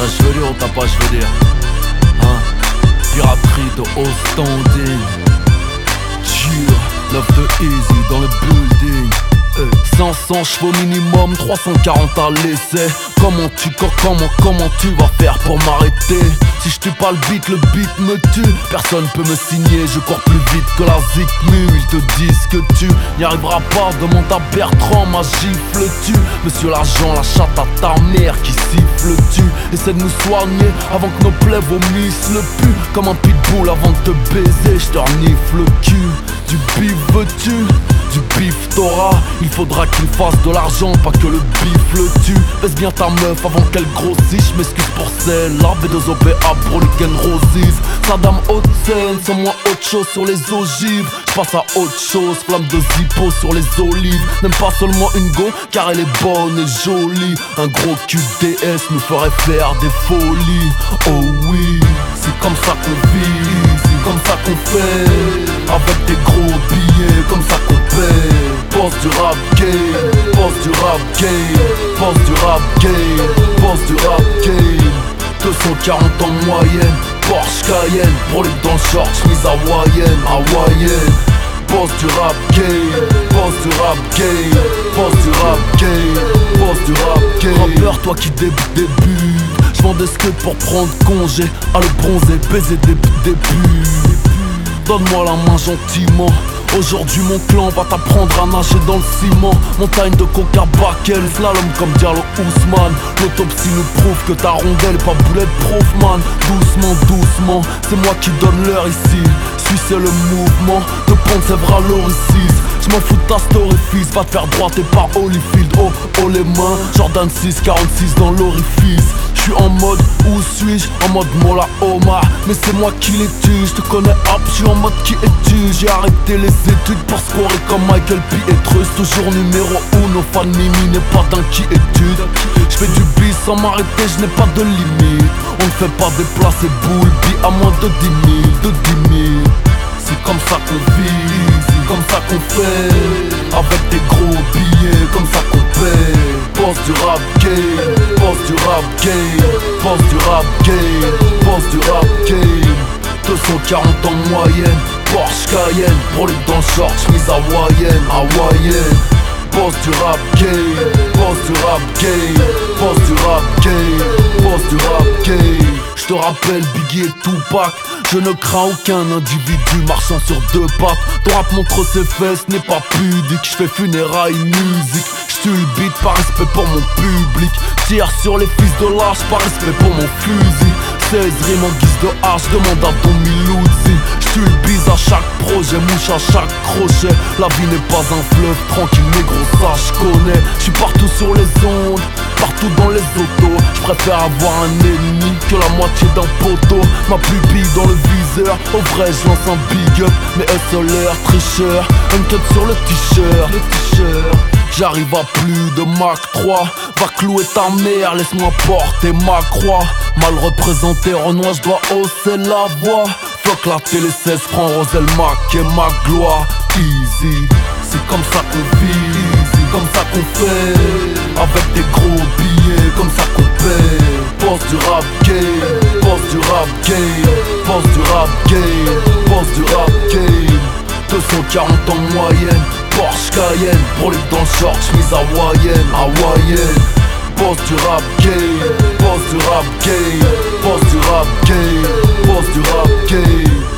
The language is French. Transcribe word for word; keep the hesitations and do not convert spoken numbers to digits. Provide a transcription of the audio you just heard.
Ouais, je veux dire ou t'as pas, je veux dire. Hein? Piraterie de haut standing. Jure, love de Easy dans le building. cinq cents chevaux minimum, trois cent quarante à l'essai. Comment tu, comment, comment tu vas faire pour m'arrêter? Si je tue pas le beat, le beat me tue. Personne peut me signer, je cours plus vite que la Zikmu. Ils te disent que tu n'y arriveras pas, demande à Bertrand, ma gifle-tu? Monsieur l'agent, la chatte à ta mère, qui siffle-tu? Essaie de nous soigner avant que nos plaies vomissent le pu. Comme un pitbull avant de te baiser, je te renifle le cul. Du bif veux-tu? Du bif t'auras. Il faudra qu'il fasse de l'argent, pas que le bif le tue. Baisse bien ta meuf avant qu'elle grossisse. Je m'excuse pour celle-là, B deux O B A, Broliken Roses. Saddam Hussein, sans moi autre chose sur les ogives. J'passe à autre chose, flamme de Zippo sur les olives. N'aime pas seulement une go, car elle est bonne et jolie. Un gros cul D S nous ferait faire des folies. Oh oui, c'est comme ça qu'on vit, c'est comme ça qu'on fait. Avec des gros billets, comme ça qu'on paie. Boss du rap game, boss du rap game, boss du rap game, boss du rap game. Deux cent quarante en moyenne, Porsche Cayenne, brolique dans le short, chemise hawaïenne, hawaïenne. Boss du rap game, boss du rap game, boss du rap game, boss du rap game. Rappeur, toi qui débute, débute. J'vends des skates pour prendre congé, à le bronzer, baiser des débuts. Donne-moi la main gentiment. Aujourd'hui mon clan va t'apprendre à nager dans le ciment. Montagne de coca bakel, slalom comme Diallo Ousmane. L'autopsie nous prouve que ta rondelle est pas boulette prof man. Doucement, doucement, c'est moi qui donne l'heure ici. Suis c'est le mouvement, de prendre ses bras l'orifice. J'm'en fous de ta story fils, va te faire droite et pas Holyfield. Oh, oh les mains, Jordan six, quarante-six dans l'orifice. J'suis en mode, où suis-je? En mode Mola Omar, mais c'est moi qui les tue. J'te connais hop, j'suis en mode qui es-tu? J'ai arrêté les études pour scorer comme Michael Pietrus. Toujours numéro uno, fan Mimi n'est pas d'inquiétude. J'fais du bis sans m'arrêter, j'n'ai pas de limite. On ne fait pas déplacer boule, bi à moins de dix mille, de dix mille. C'est comme ça qu'on vit, c'est comme ça qu'on fait. Avec des gros billets, comme ça qu'on paie. Boss du rap game, boss du rap game, boss du rap game, boss du rap game. Deux cent quarante en moyenne, Porsche Cayenne, brolique dans le short, chemise hawaïenne, hawaïenne. Boss du rap game, boss du rap game, boss du rap game, boss du rap game. Je te rappelle Biggie et Tupac. Je ne crains aucun individu marchant sur deux pattes. Ton rap montre ses fesses, n'est pas pudique. J'fais funérailles musique. J'tue le beat par respect pour mon public. Tire sur les fils de lâche par respect pour mon fusil. seize rimes en guise de hache, demande à ton Miloudzi. J'tue le bise à chaque projet, mouche à chaque crochet. La vie n'est pas un fleuve tranquille, négro, ça j'connais. J'suis partout sur les ondes, partout dans les autos. J'préfère avoir un ennemi que la moitié d'un poteau. Ma pupille dans le viseur, au vrai j'lance un big up. Mais hustlers, tricheurs, un cut sur le t-shirt, le t-shirt. J'arrive à plus de Mach trois. Va clouer ta mère, laisse-moi porter ma croix. Mal représenté, Renoir, j'dois hausser la voix. Fuck la télé seize francs, Roselle Mac et ma gloire. Easy, c'est comme ça qu'on vit, c'est comme ça qu'on fait. Avec des gros billets, comme ça qu'on paie. Boss du rap game, boss du rap game, boss du rap game, boss du rap game. Deux cent quarante en moyenne, Porsche Cayenne, brolique dans le short, chemise hawaïenne, hawaïenne. Boss du rap game, boss du rap game, boss du rap game, boss du rap game.